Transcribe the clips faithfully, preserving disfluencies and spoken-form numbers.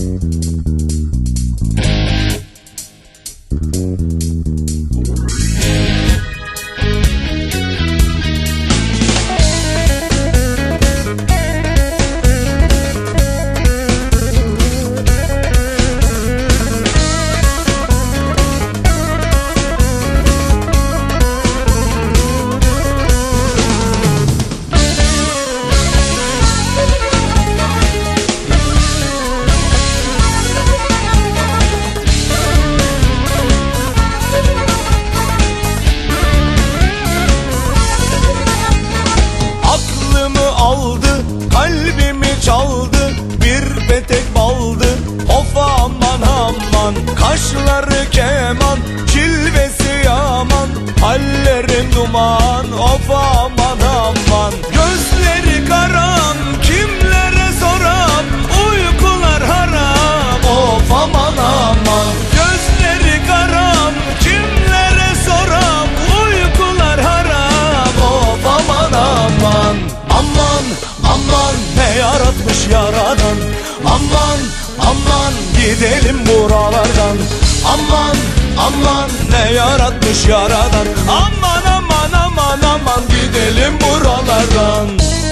Çaldı bir petek baldı, of aman aman. Kaşları keman, cilvesi yaman, hallerim duman, of aman aman. Gözleri karam, kimlere soram, uykular haram, of aman aman. Gözleri karam, kimlere soram, uykular haram, of aman aman. Aman aman ne yaratmış yaradan, aman aman gidelim buralardan. Aman aman ne yaratmış yaradan, aman aman aman aman gidelim buralardan.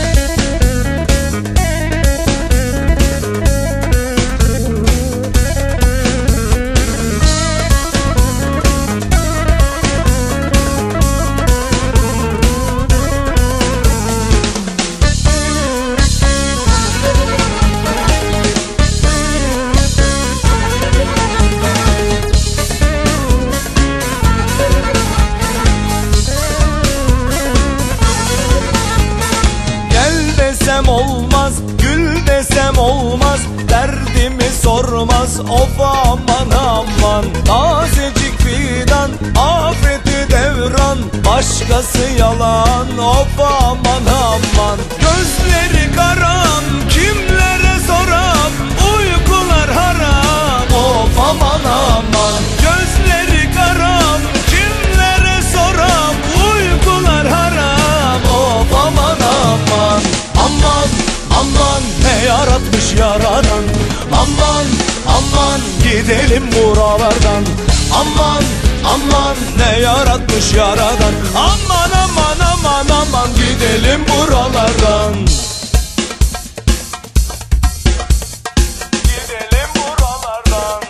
Desem olmaz, gül desem olmaz, derdimi sormaz, of aman aman. Tazecik fidan, afeti devran, başkası yalan, of aman aman. Gözleri karam, kimlere soram, uykular haram, of aman aman. Gözleri karam, kimlere soram, uykular haram, of aman aman. Aman aman ne yaratmış yaradan, aman aman gidelim buralardan. Aman aman ne yaratmış yaradan, aman aman aman aman gidelim buralardan. Gidelim buralardan.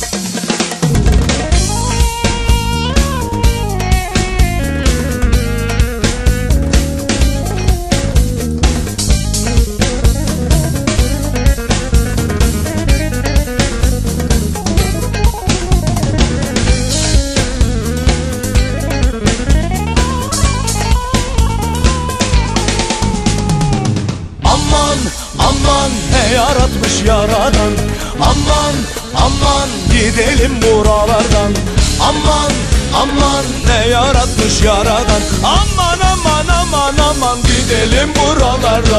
Aman ne yaratmış yaradan, aman aman gidelim buralardan. Aman aman ne yaratmış yaradan, aman aman aman aman gidelim buralardan.